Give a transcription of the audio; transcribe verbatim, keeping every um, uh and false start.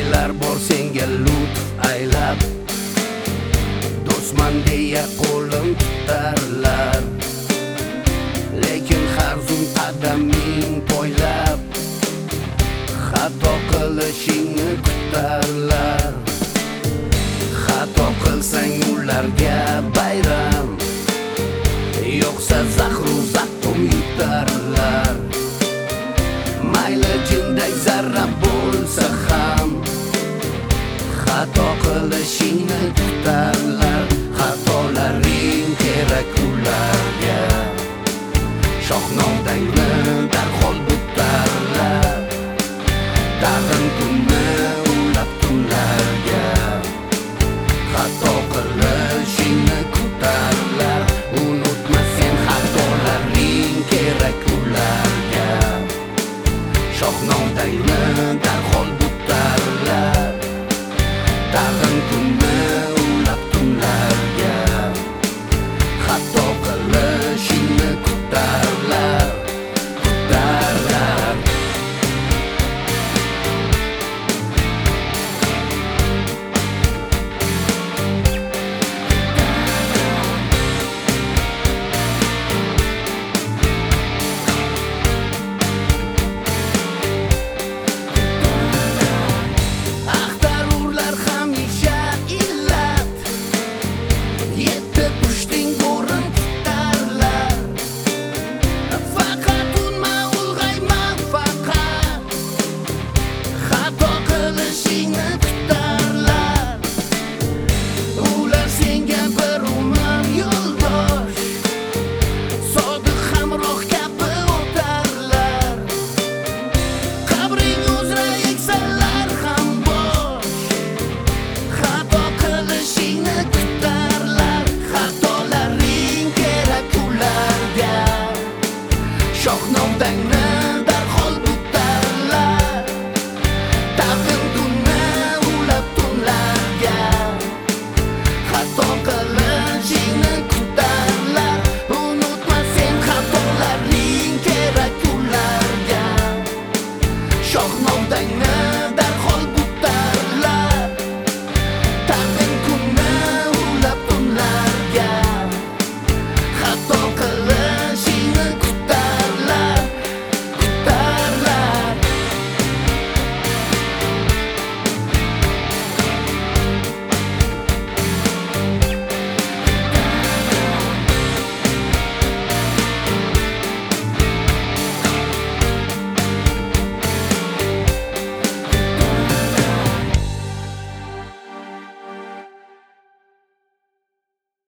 Aylar bor senga lutf aylab, do'stman deya qo'lim tutarlar. Lekin har zum qadaming poylab, xato qilishingni kutarlar. Xato qilsang ularga bayram, yo'qsa zahru zaqum yutarlar. Mayli jinday zarra bo'lsa ham, xato qilishingni kutarlar. Xatolaring kerak ularga, shohnodangni darhol butarlar. Tag'in kunni